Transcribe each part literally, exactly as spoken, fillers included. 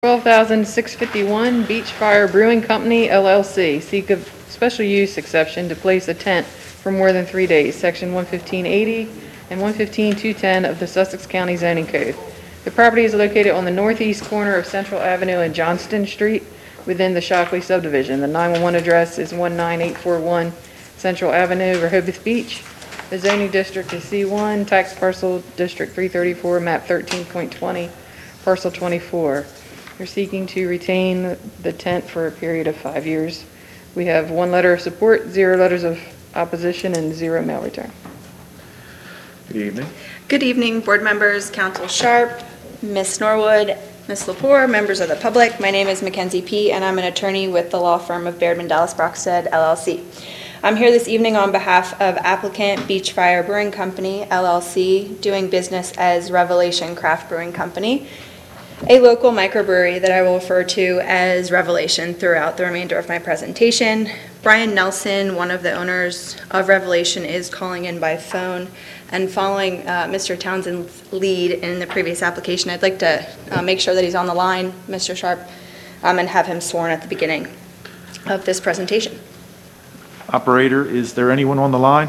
twelve thousand six hundred fifty-one Beach Fire Brewing Company, L L C. Seek a special use exception to place a tent for more than three days, Section one fifteen eighty and one fifteen two ten of the Sussex County Zoning Code. The property is located on the northeast corner of Central Avenue and Johnston Street within the Shockley subdivision. The nine one one address is one nine eight four one Central Avenue, Rehoboth Beach. The zoning district is C one, tax parcel District three thirty-four, map thirteen point twenty, parcel twenty-four. You're seeking to retain the tent for a period of five years. We have one letter of support, zero letters of opposition, and zero mail return. Good evening. Good evening, board members, Council Sharp, Miz Norwood, Miz Lepore, members of the public. My name is Mackenzie P., and I'm an attorney with the law firm of Bairdman Dallas Brockstead, L L C. I'm here this evening on behalf of applicant Beach Fire Brewing Company, L L C, doing business as Revelation Craft Brewing Company, a local microbrewery that I will refer to as Revelation throughout the remainder of my presentation. Brian Nelson, one of the owners of Revelation, is calling in by phone. And following uh, Mister Townsend's lead in the previous application, I'd like to uh, make sure that he's on the line, Mister Sharp, um, and have him sworn at the beginning of this presentation. Operator, is there anyone on the line?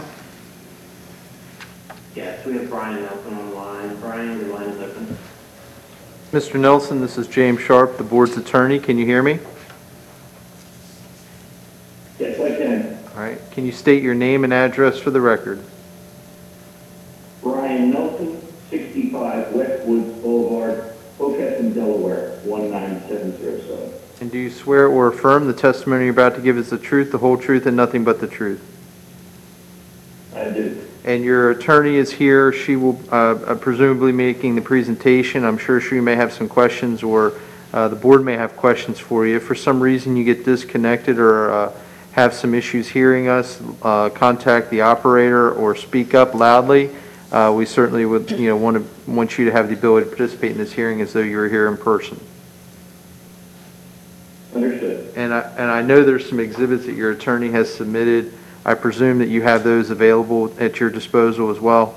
Yes, we have Brian Nelson on the line. Brian, your line is open. Mister Nelson, this is James Sharp, the board's attorney. Can you hear me? Yes, I can. All right. Can you state your name and address for the record? Brian Nelson, sixty-five West Woods Boulevard, Hockessin, Delaware, one nine seven zero seven. And do you swear or affirm the testimony you're about to give is the truth, the whole truth, and nothing but the truth? I do. And your attorney is here. She will uh, presumably making the presentation. I'm sure she may have some questions, or uh, the board may have questions for you. If for some reason you get disconnected or uh, have some issues hearing us, uh, contact the operator or speak up loudly. Uh, we certainly would, you know, want to want you to have the ability to participate in this hearing as though you were here in person. Understood. And I and I know there's some exhibits that your attorney has submitted. I presume that you have those available at your disposal as well?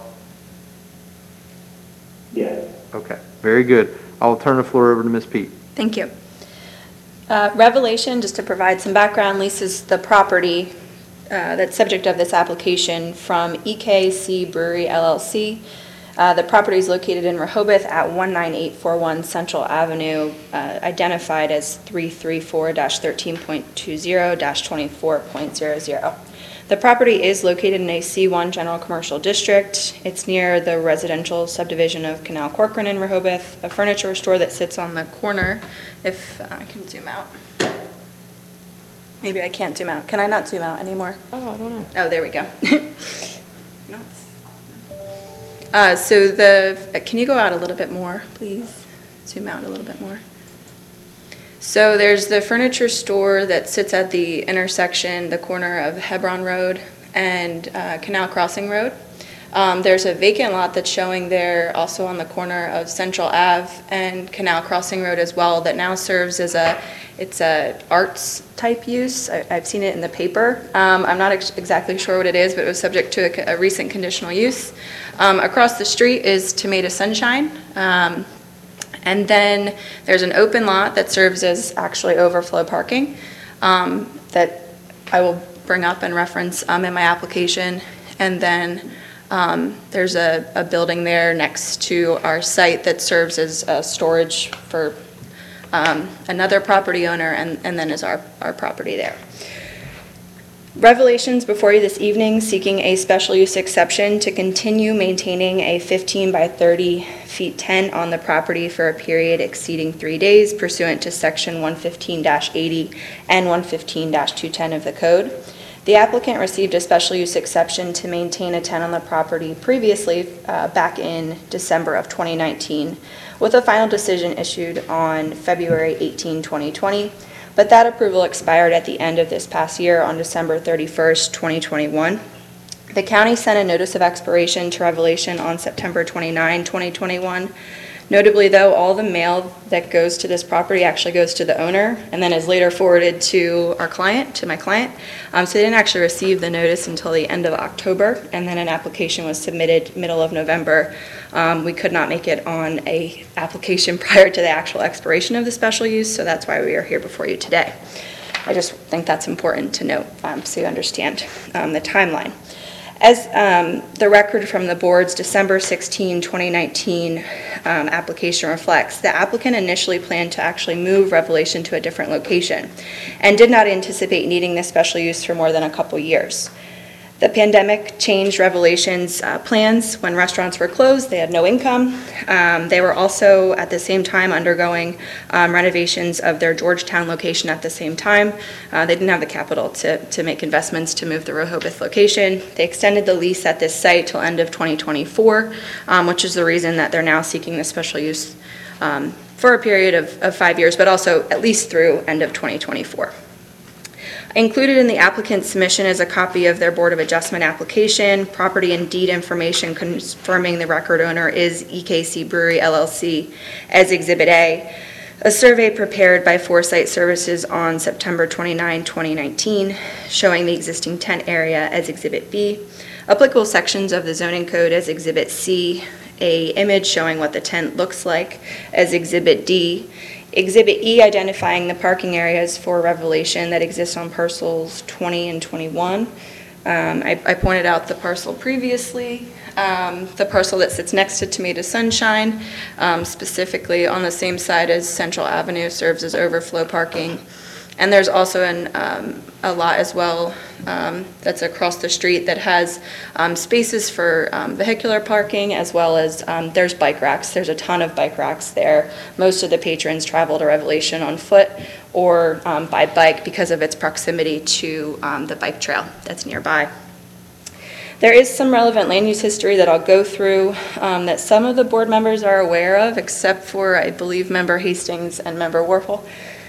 Yes. Okay, very good. I'll turn the floor over to Miz Pete. Thank you. Uh, Revelation, just to provide some background, leases the property uh, that's subject of this application from E K C Brewery L L C. Uh, the property is located in Rehoboth at one nine eight four one Central Avenue, uh, identified as three thirty-four dash thirteen point two zero dash twenty-four point zero zero. The property is located in a C one general commercial district. It's near the residential subdivision of Canal Corcoran in Rehoboth, a furniture store that sits on the corner. If uh, I can zoom out. Maybe I can't zoom out. Can I not zoom out anymore? Oh, I don't know. Oh, there we go. No. Uh, so the, uh, can you go out a little bit more, please? Zoom out a little bit more. So there's the furniture store that sits at the intersection, the corner of Hebron Road and uh, Canal Crossing Road. Um, there's a vacant lot that's showing there also on the corner of Central Ave and Canal Crossing Road as well, that now serves as a, it's a arts type use. I, I've seen it in the paper. Um, I'm not ex exactly sure what it is, but it was subject to a, a recent conditional use. Um, across the street is Tomato Sunshine. Um, And then there's an open lot that serves as actually overflow parking um, that I will bring up and reference um, in my application. And then um, there's a, a building there next to our site that serves as uh, storage for um, another property owner, and, and then is our, our property there. Revelations before you this evening seeking a special use exception to continue maintaining a fifteen by thirty feet tent on the property for a period exceeding three days pursuant to section one fifteen dash eighty and one fifteen dash two ten of the code. The applicant received a special use exception to maintain a tent on the property previously uh, back in December of twenty nineteen, with a final decision issued on February eighteenth, twenty twenty. But that approval expired at the end of this past year on December thirty-first, twenty twenty-one. The county sent a notice of expiration to Revelation on September twenty-ninth, twenty twenty-one, Notably, though, all the mail that goes to this property actually goes to the owner and then is later forwarded to our client, to my client. Um, so they didn't actually receive the notice until the end of October, and then an application was submitted middle of November. Um, we could not make it on a application prior to the actual expiration of the special use, so that's why we are here before you today. I just think that's important to note, um, so you understand um, the timeline. As um, the record from the board's December sixteenth, twenty nineteen um, application reflects, the applicant initially planned to actually move Revelation to a different location and did not anticipate needing this special use for more than a couple years. The pandemic changed Revelation's uh, plans. When restaurants were closed, they had no income. Um, they were also at the same time undergoing um, renovations of their Georgetown location at the same time. Uh, they didn't have the capital to, to make investments to move the Rehoboth location. They extended the lease at this site till end of twenty twenty-four, um, which is the reason that they're now seeking the special use um, for a period of, of five years, but also at least through end of twenty twenty-four. Included in the applicant's submission is a copy of their Board of Adjustment application. Property and deed information confirming the record owner is E K C Brewery L L C as Exhibit A. A survey prepared by Foresight Services on September twenty-ninth, twenty nineteen, showing the existing tent area as Exhibit B. Applicable sections of the zoning code as Exhibit C. A image showing what the tent looks like as Exhibit D. Exhibit E identifying the parking areas for Revelation that exist on parcels twenty and twenty-one. Um, I, I pointed out the parcel previously, um, the parcel that sits next to Tomato Sunshine, um, specifically on the same side as Central Avenue, serves as overflow parking. And there's also an, um, a lot as well um, that's across the street that has um, spaces for um, vehicular parking, as well as um, there's bike racks. There's a ton of bike racks there. Most of the patrons travel to Revelation on foot or um, by bike because of its proximity to um, the bike trail that's nearby. There is some relevant land use history that I'll go through um, that some of the board members are aware of, except for, I believe, Member Hastings and Member Warfel.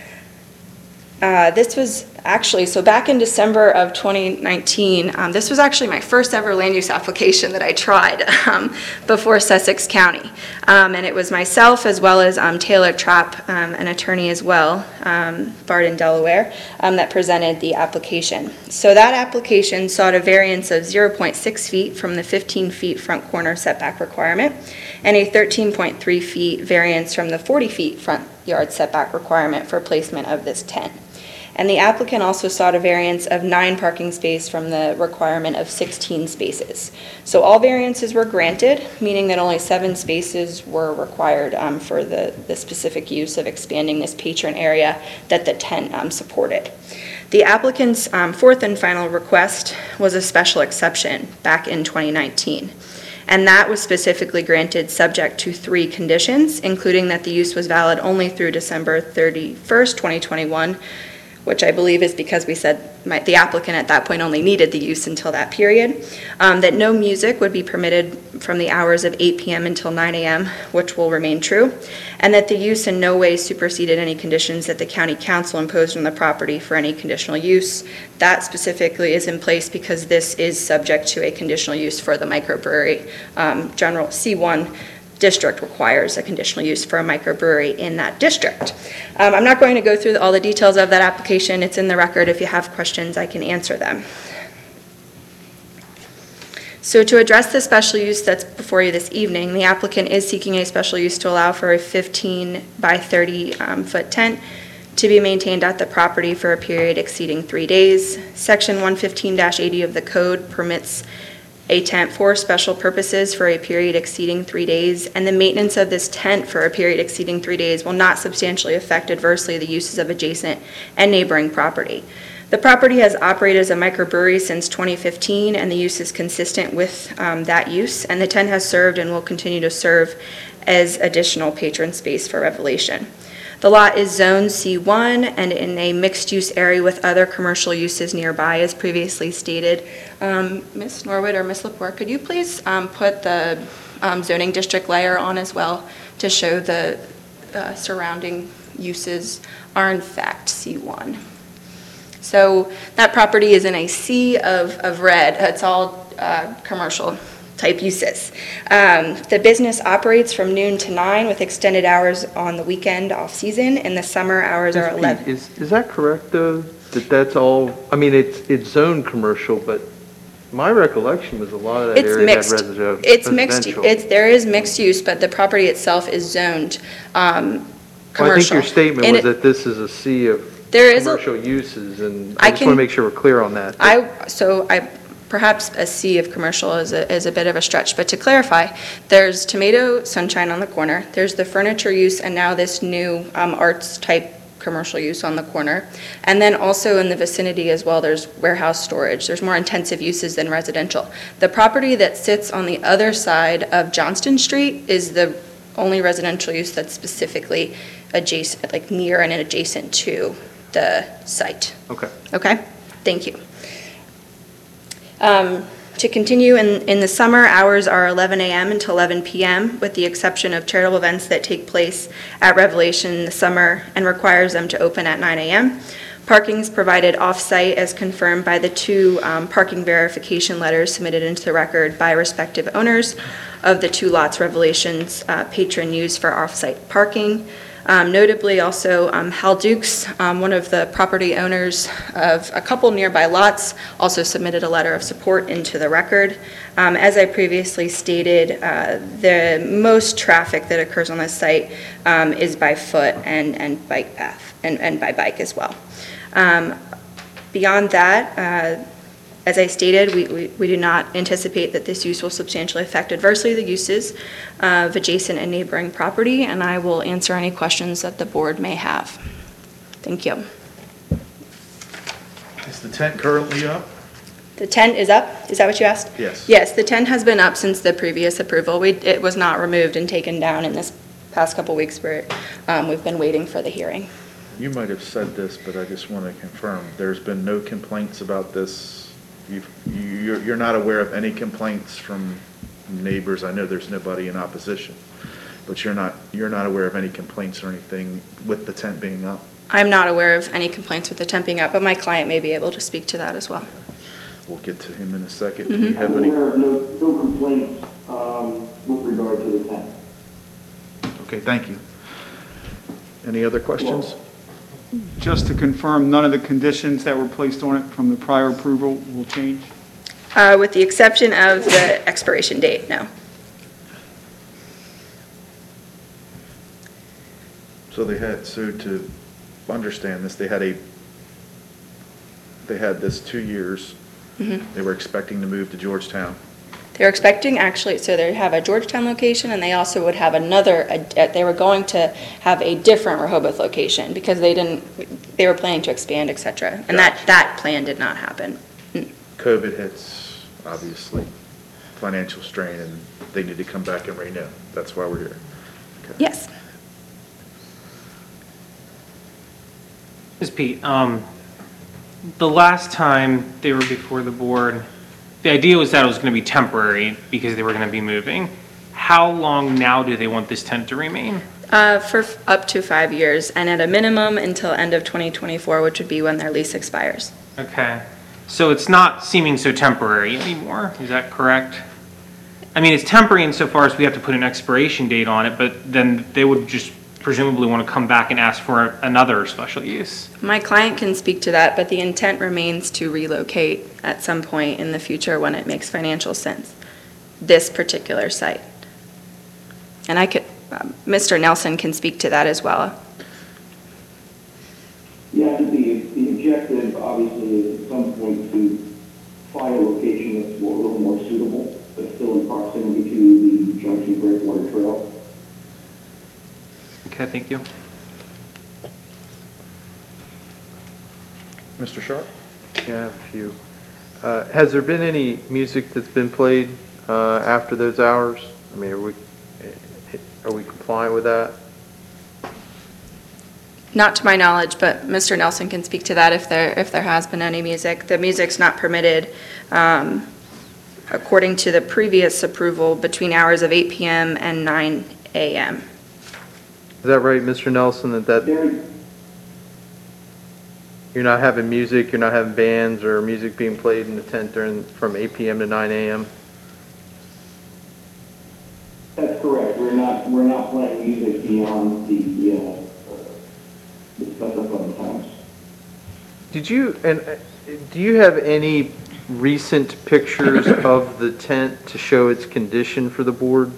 Uh, this was actually, so back in December of twenty nineteen, um, this was actually my first ever land use application that I tried um, before Sussex County. Um, and it was myself as well as um, Taylor Trapp, um, an attorney as well, um, Barden, Delaware, um, that presented the application. So that application sought a variance of zero point six feet from the fifteen feet front corner setback requirement and a thirteen point three feet variance from the forty feet front yard setback requirement for placement of this tent. And the applicant also sought a variance of nine parking spaces from the requirement of sixteen spaces. So all variances were granted, meaning that only seven spaces were required um, for the, the specific use of expanding this patron area that the tent um, supported. The applicant's um, fourth and final request was a special exception back in twenty nineteen. And that was specifically granted subject to three conditions, including that the use was valid only through December thirty-first, twenty twenty-one, which I believe is because we said my, the applicant at that point only needed the use until that period, um, that no music would be permitted from the hours of eight p m until nine a m, which will remain true, and that the use in no way superseded any conditions that the county council imposed on the property for any conditional use. That specifically is in place because this is subject to a conditional use for the microbrewery. Um, General C one district requires a conditional use for a microbrewery in that district. Um, I'm not going to go through all the details of that application. It's in the record. If you have questions, I can answer them. So to address the special use that's before you this evening, the applicant is seeking a special use to allow for a fifteen by thirty um, foot tent to be maintained at the property for a period exceeding three days. Section one fifteen dash eighty of the code permits a tent for special purposes for a period exceeding three days, and the maintenance of this tent for a period exceeding three days will not substantially affect adversely the uses of adjacent and neighboring property. The property has operated as a microbrewery since twenty fifteen, and the use is consistent with um, that use, and the tent has served and will continue to serve as additional patron space for Revelation. The lot is Zone C one and in a mixed-use area with other commercial uses nearby, as previously stated. Um, Miz Norwood or Miz Lepore, could you please um, put the um, zoning district layer on as well to show the uh, surrounding uses are in fact C one. So that property is in a sea of, of red. It's all uh, commercial type uses. Um, The business operates from noon to nine with extended hours on the weekend off-season, and the summer hours are Miz Pete, eleven. Is, is that correct, though, that that's all, I mean, it's, it's zoned commercial, but my recollection was a lot of that It's area had mixed. resi- It's mixed, residential. it's, there is mixed use, but the property itself is zoned um, Well, I think commercial. your statement And was it- that this is a sea of There is a- commercial uses, and I I just want can- to make sure we're clear on that. I, so I, perhaps a sea of commercial is a, is a bit of a stretch, but to clarify, there's Tomato Sunshine on the corner, there's the furniture use, and now this new um, arts-type commercial use on the corner. And then also in the vicinity as well, there's warehouse storage. There's more intensive uses than residential. The property that sits on the other side of Johnston Street is the only residential use that's specifically adjacent, like near and adjacent to the site. Okay. Okay, thank you. Um, To continue, in, in the summer, hours are eleven a m until eleven p m, with the exception of charitable events that take place at Revelation in the summer and requires them to open at nine a m Parking is provided off-site as confirmed by the two um, parking verification letters submitted into the record by respective owners of the two lots Revelation's uh, patron use for off-site parking. Um, Notably also, um, Hal Dukes, um, one of the property owners of a couple nearby lots, also submitted a letter of support into the record. Um, As I previously stated, uh, the most traffic that occurs on this site um, is by foot and, and bike path, and, and by bike as well. Um, Beyond that, uh, as I stated, we, we, we do not anticipate that this use will substantially affect adversely the uses of adjacent and neighboring property, and I will answer any questions that the board may have. Thank you. Is the tent currently up? The tent is up, is that what you asked? Yes. Yes, the tent has been up since the previous approval. We, it was not removed and taken down in this past couple weeks where um, we've been waiting for the hearing. You might have said this, but I just want to confirm, there's been no complaints about this? You've, you're, you're not aware of any complaints from neighbors? I know there's nobody in opposition, but you're not, you're not aware of any complaints or anything with the tent being up? I'm not aware of any complaints with the tent being up, but my client may be able to speak to that as well. We'll get to him in a second. Mm-hmm. Do you have I'm any? aware of no, no complaints, um, with regard to the tent. Okay, thank you. Any other questions? Just to confirm, none of the conditions that were placed on it from the prior approval will change? Uh, With the exception of the expiration date, no. So they had, so to understand this, they had a, they had this two years. Mm-hmm. They were expecting to move to Georgetown. They're expecting, actually, so they have a Georgetown location, and they also would have another, a- they were going to have a different Rehoboth location, because they didn't, they were planning to expand, et cetera. And that, that plan did not happen. Mm. COVID hits, obviously, financial strain, and they need to come back and renew. That's why we're here. Okay. Yes. Miz Pete, um, the last time they were before the board, the idea was that it was going to be temporary because they were going to be moving. How long now do they want this tent to remain? Uh, For f- up to five years, and at a minimum until end of twenty twenty-four, which would be when their lease expires. Okay, so it's not seeming so temporary anymore, is that correct? I mean, it's temporary insofar as we have to put an expiration date on it, but then they would just presumably want to come back and ask for another special use. My client can speak to that, but the intent remains to relocate at some point in the future when it makes financial sense, this particular site. And I could, um, Mister Nelson can speak to that as well. Yeah, the, the objective obviously is at some point to find a location that's more, a little more suitable, but still in proximity to the Junction Breakwater Trail. Okay, thank you. Mister Sharp? Yeah, I have a few. Uh, Has there been any music that's been played uh, after those hours? I mean, are we, are we compliant with that? Not to my knowledge, but Mister Nelson can speak to that if there, if there has been any music. The music's not permitted, um, according to the previous approval, between hours of eight p m and nine a m Is that right, Mister Nelson, that that, There, you're not having music, you're not having bands or music being played in the tent during, from eight p m to nine a m? the specified times. Did you, and uh, do you have any recent pictures of the tent to show its condition for the board?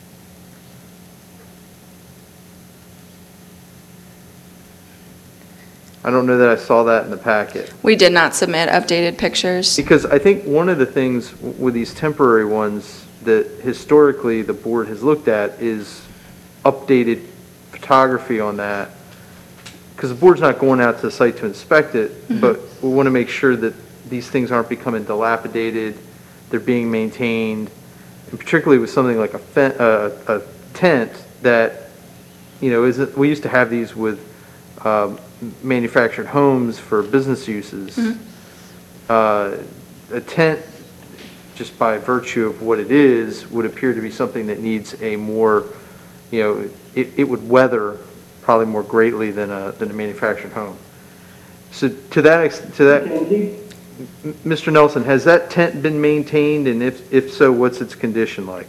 I don't know that I saw that in the packet. We did not submit updated pictures. Because I think one of the things w- with these temporary ones that historically the board has looked at is updated photography on that. Because the board's not going out to the site to inspect it, but we want to make sure that these things aren't becoming dilapidated, they're being maintained, and particularly with something like a, fen- uh, a tent that, you know, isn't, we used to have these with um, manufactured homes for business uses. Uh, a tent, just by virtue of what it is, would appear to be something that needs a more, you know, it, it would weather probably more greatly than a, than a manufactured home. So to that, ex- to that, Mackenzie? M- Mister Nelson, has that tent been maintained, and if, if so, what's its condition like?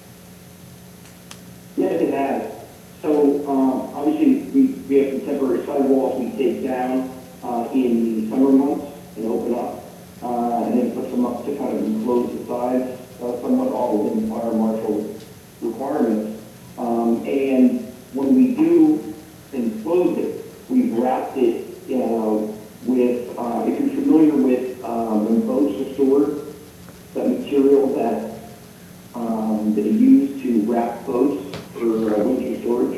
Yes, it has. So, um, obviously, we, we have some temporary sidewalls we take down, uh, in the summer months and open up, uh, and then put some up to kind of enclose the sides, uh, somewhat all within fire marshal requirements. Um, and when we do enclose it, we've wrapped it, you know, with, uh, if you're familiar with, um, when boats are stored, that material that, um, they use to wrap boats for uh, winter storage.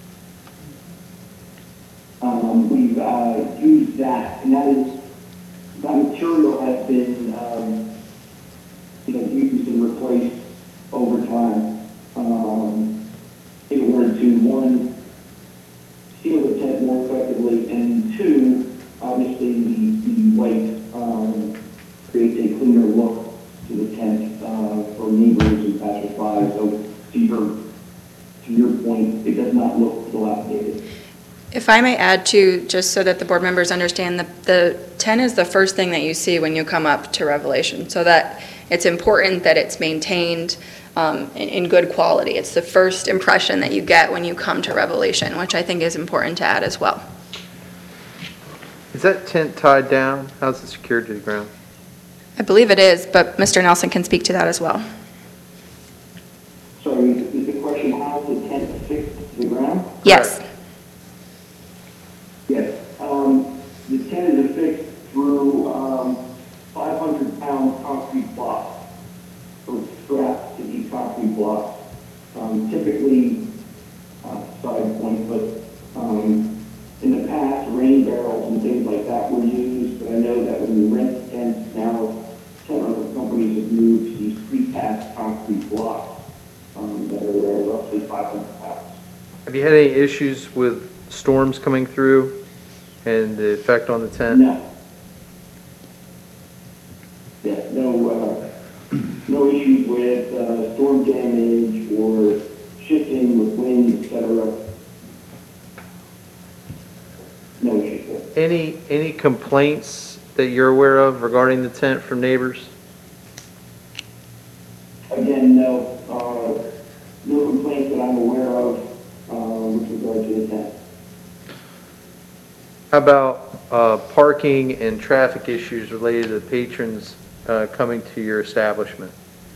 Um, we've, uh, used that, and that is, that material has been, um, you know, used and replaced over time. Um, in order to, one, seal the tent more effectively, and two, obviously, the, the white, um, creates a cleaner look to the tent, uh, for neighbors and passersby. So, to your, to your point, it does not look dilapidated. If I may add too, just so that the board members understand, the, the tent is the first thing that you see when you come up to Revelation, so that it's important that it's maintained um, in, in good quality. It's the first impression that you get when you come to Revelation, which I think is important to add as well. Is that tent tied down? How's it secured to the ground? I believe it is, but Mister Nelson can speak to that as well. Sorry, is the question how is the tent affixed to the ground? Yes. Yes. Um, the tent is affixed through, um, five hundred pound concrete blocks, or straps to these concrete blocks. Um, typically, uh, side point, but, um, in the past, rain barrels and things like that were used, but I know that when you rent tents now, tent rental companies have moved to these precast concrete blocks, um, that are uh, roughly five hundred pounds. Have you had any issues with storms coming through and the effect on the tent? No. Yeah, no, uh, no issues with, uh, storm damage or shifting with wind, et cetera. No issues with. Any, any complaints that you're aware of regarding the tent from neighbors? Again, no, uh, no complaints that I'm aware of, uh, with regard to the tent. How about uh, parking and traffic issues related to patrons uh, coming to your establishment?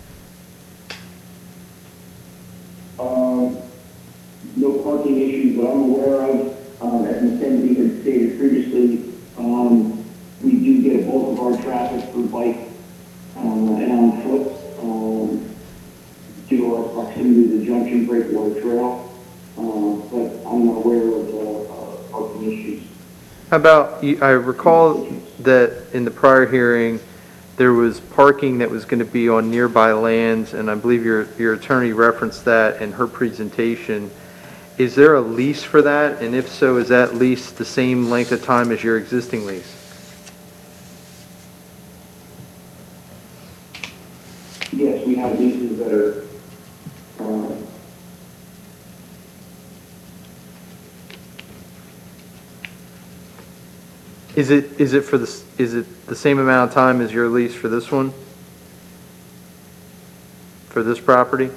Um, no parking issues that I'm aware of. Um, as Mackenzie had stated previously, um, we do get a bulk of our traffic through bike, um, and on foot, um, due to our proximity to the Junction Breakwater Trail. Um, but I'm not aware of, uh, uh, parking issues. How about, you- I recall that in the prior hearing, there was parking that was going to be on nearby lands, and I believe your, your attorney referenced that in her presentation. Is there a lease for that? And if so, is that lease the same length of time as your existing lease? Yes, we have leases that are, um, Is it, is it for the, s- is it the same amount of time as your lease for this one? For this property?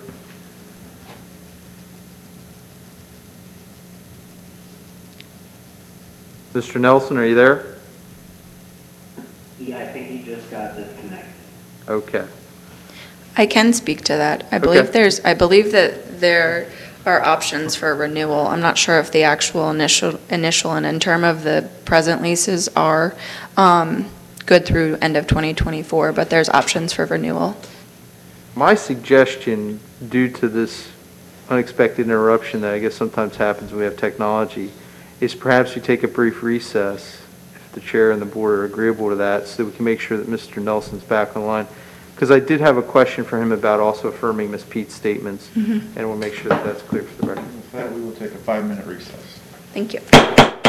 Mister Nelson, are you there? Yeah, I think he just got disconnected. Okay. I can speak to that. I believe Okay. there's, I believe that there are options for renewal. I'm not sure if the actual initial, initial and interim of the present leases are um, good through end of twenty twenty-four, but there's options for renewal. My suggestion, due to this unexpected interruption that I guess sometimes happens when we have technology, is perhaps we take a brief recess, if the chair and the board are agreeable to that, so that we can make sure that Mister Nelson's back online. Because I did have a question for him about also affirming Miz Pete's statements, and we'll make sure that that's clear for the record. With that, we will take a five-minute recess. Thank you.